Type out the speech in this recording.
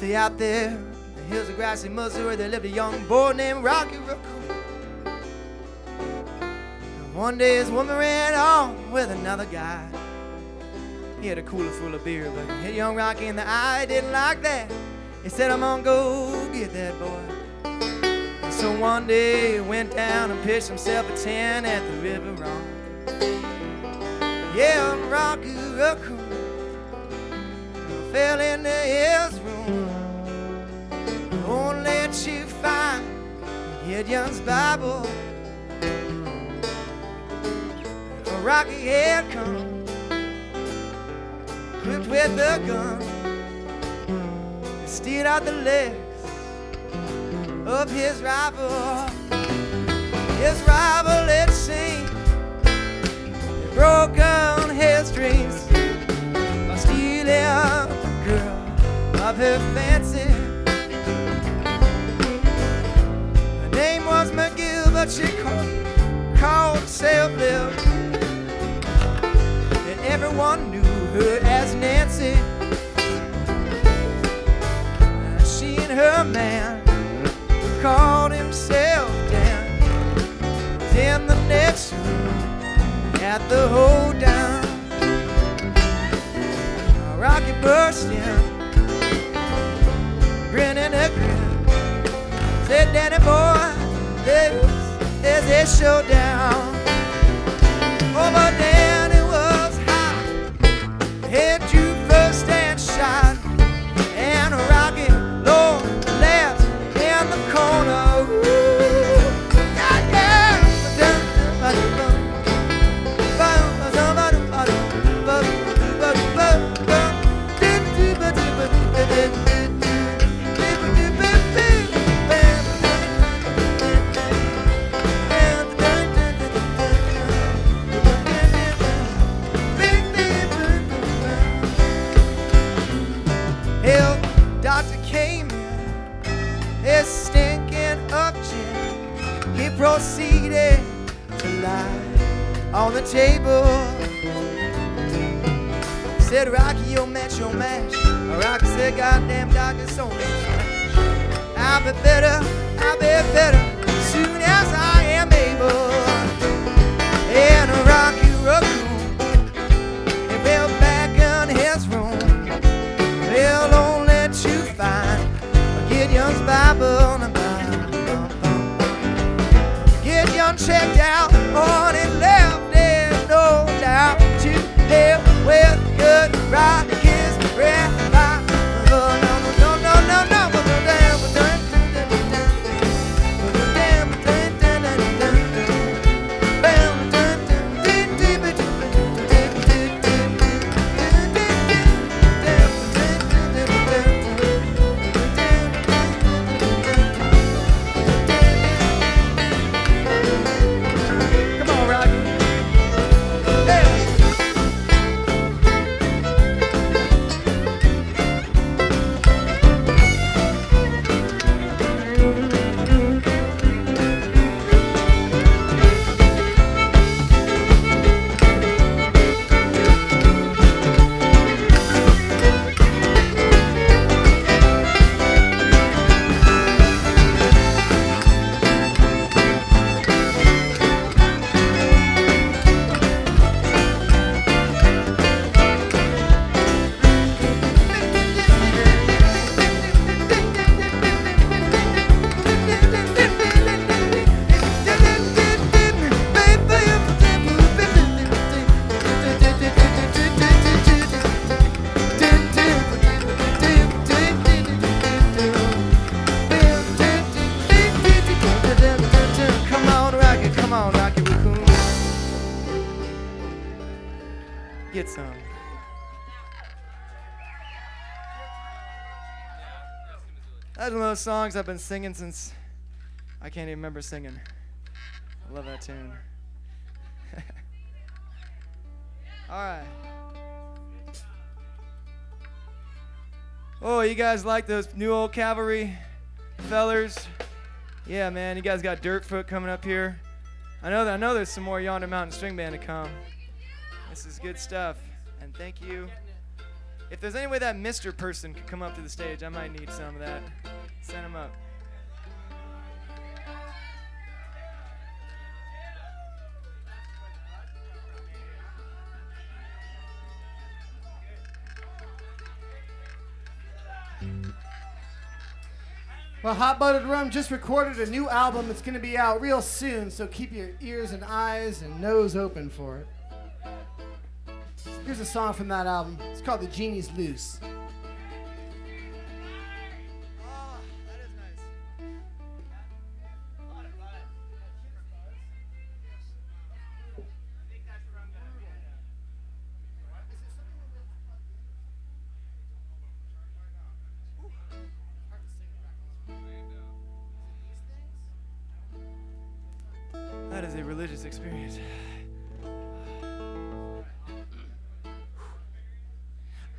See, out there in the hills of grassy Missouri, there lived a young boy named Rocky Raccoon. And one day his woman ran on with another guy. He had a cooler full of beer, but he hit young Rocky in the eye. Didn't like that. He said, I'm gonna go get that boy. And so one day he went down and pitched himself a 10 at the river run. Yeah, Rocky Raccoon fell into his room. Won't let you find Gideon's Bible. Rocky had come, equipped with a gun, and steered out the legs of his rival. His rival, it seemed, had broken his dreams by stealing a girl of her fancy. Her name was McGill, but she called herself Liv. Everyone knew her as Nancy. She and her man called himself Dan. In the next room at the hold down, Rocky burst in, grinning a grin. Said, Danny boy, there's a showdown. Over Danny was head you first and shot, and Rocky low left in the corner. Ooh, yeah, yeah. Doctor came in, his stinking up gin. He proceeded to lie on the table. Said, Rocky, you'll match your match. Rocky said, goddamn doctor, so much. I'll be better soon as I am able. And Rocky Raccoon, he fell back in his room. He'll only you find Gideon's Bible. Gideon checked out on it, left there, no doubt to live with good Rocky's breath. No, no, no, no, no, no. Get some. That's one of those songs I've been singing since I can't even remember singing. I love that tune. All right. Oh, you guys like those New Old Cavalry fellers? Yeah, man, you guys got Dirtfoot coming up here. I know there's some more Yonder Mountain String Band to come. This is good stuff, and thank you If there's any way that Mr. person could come up to the stage, I might need some of that. Send him up. Well, Hot Buttered Rum just recorded a new album that's going to be out real soon, so keep your ears and eyes and nose open for it. Here's a song from that album. It's called The Genie's Loose. Oh, that is nice. That is a religious experience.